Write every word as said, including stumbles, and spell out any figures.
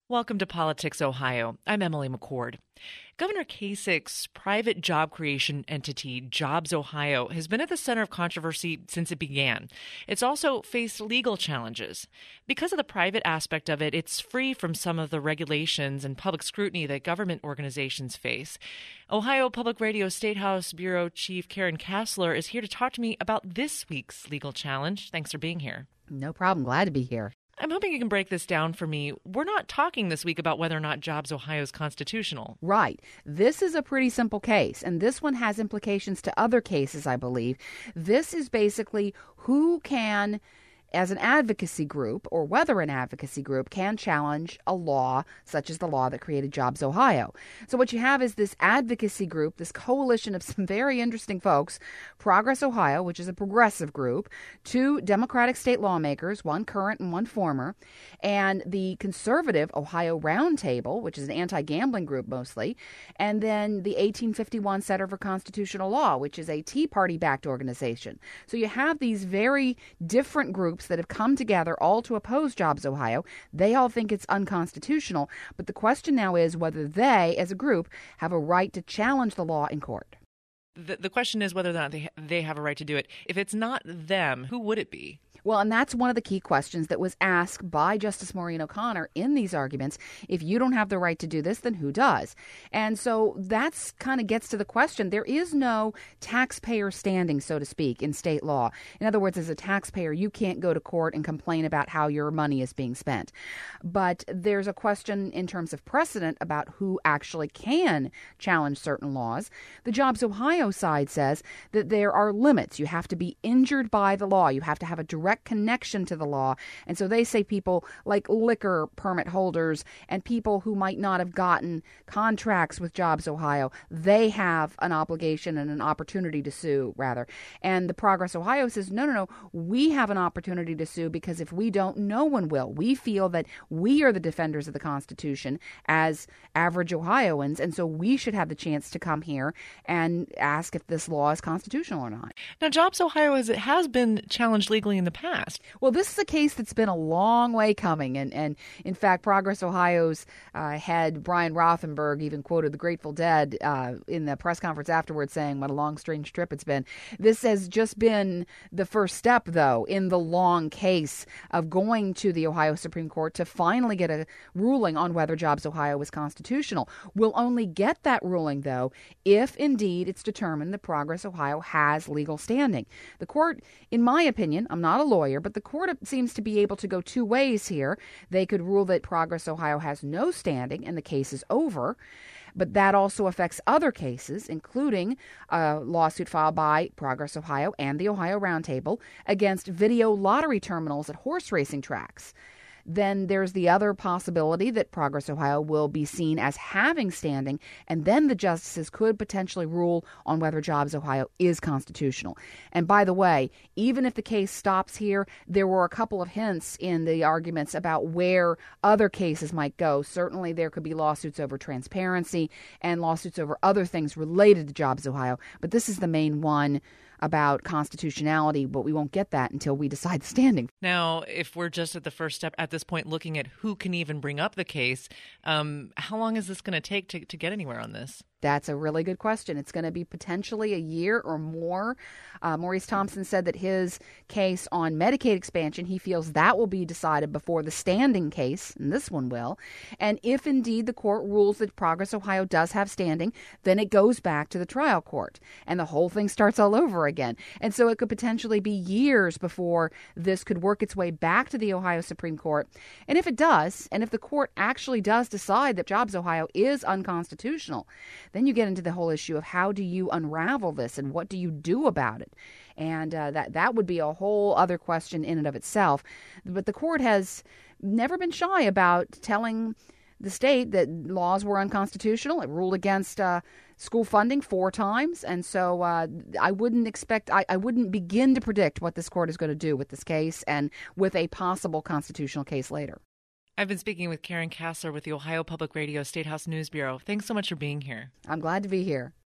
Welcome to Politics Ohio. I'm Emily McCord. Governor Kasich's private job creation entity, Jobs Ohio, has been at the center of controversy since it began. It's also faced legal challenges. Because of the private aspect of it, it's free from some of the regulations and public scrutiny that government organizations face. Ohio Public Radio State House Bureau Chief Karen Kassler is here to talk to me about this week's legal challenge. Thanks for being here. No problem. Glad to be here. I'm hoping you can break this down for me. We're not talking this week about whether or not Jobs Ohio is constitutional. Right. This is a pretty simple case, and this one has implications to other cases, I believe. This is basically who can, as an advocacy group, or whether an advocacy group can challenge a law such as the law that created Jobs Ohio. So what you have is this advocacy group, this coalition of some very interesting folks, Progress Ohio, which is a progressive group, two Democratic state lawmakers, one current and one former, and the conservative Ohio Roundtable, which is an anti-gambling group mostly, and then the eighteen fifty-one Center for Constitutional Law, which is a Tea Party-backed organization. So you have these very different groups that have come together all to oppose Jobs Ohio. They all think it's unconstitutional, but the question now is whether they, as a group, have a right to challenge the law in court. The, the question is whether or not they, they have a right to do it. If it's not them, who would it be? Well, and that's one of the key questions that was asked by Justice Maureen O'Connor in these arguments. If you don't have the right to do this, then who does? And so that's kind of gets to the question. There is no taxpayer standing, so to speak, in state law. In other words, as a taxpayer, you can't go to court and complain about how your money is being spent. But there's a question in terms of precedent about who actually can challenge certain laws. The Jobs Ohio side says that there are limits. You have to be injured by the law. You have to have a direct connection to the law. And so they say people like liquor permit holders and people who might not have gotten contracts with Jobs Ohio, they have an obligation and an opportunity to sue, rather. And the Progress Ohio says, no, no, no, we have an opportunity to sue because if we don't, no one will. We feel that we are the defenders of the Constitution as average Ohioans, and so we should have the chance to come here and ask if this law is constitutional or not. Now, Jobs Ohio has, it has been challenged legally in the past. Well, this is a case that's been a long way coming. And, and in fact, Progress Ohio's uh, head, Brian Rothenberg, even quoted the Grateful Dead uh, in the press conference afterwards saying, what a long, strange trip it's been. This has just been the first step, though, in the long case of going to the Ohio Supreme Court to finally get a ruling on whether Jobs Ohio was constitutional. We'll only get that ruling, though, if indeed it's determined that Progress Ohio has legal standing. The court, in my opinion, I'm not a lawyer, but the court seems to be able to go two ways here. They could rule that Progress Ohio has no standing and the case is over, but that also affects other cases, including a lawsuit filed by Progress Ohio and the Ohio Roundtable against video lottery terminals at horse racing tracks. Then there's the other possibility that Progress Ohio will be seen as having standing, and then the justices could potentially rule on whether Jobs Ohio is constitutional. And by the way, even if the case stops here, there were a couple of hints in the arguments about where other cases might go. Certainly there could be lawsuits over transparency and lawsuits over other things related to Jobs Ohio, but this is the main one about constitutionality, but we won't get that until we decide the standing. Now, if we're just at the first step at this point looking at who can even bring up the case, um, how long is this going to take to get anywhere on this? That's a really good question. It's going to be potentially a year or more. Uh, Maurice Thompson said that his case on Medicaid expansion, he feels that will be decided before the standing case, and this one will. And if indeed the court rules that Progress Ohio does have standing, then it goes back to the trial court, and the whole thing starts all over again. And so it could potentially be years before this could work its way back to the Ohio Supreme Court. And if it does, and if the court actually does decide that Jobs Ohio is unconstitutional, then you get into the whole issue of how do you unravel this and what do you do about it? And uh, that, that would be a whole other question in and of itself. But the court has never been shy about telling the state that laws were unconstitutional. It ruled against uh, school funding four times. And so uh, I wouldn't expect, I, I wouldn't begin to predict what this court is going to do with this case and with a possible constitutional case later. I've been speaking with Karen Kassler with the Ohio Public Radio State House News Bureau. Thanks so much for being here. I'm glad to be here.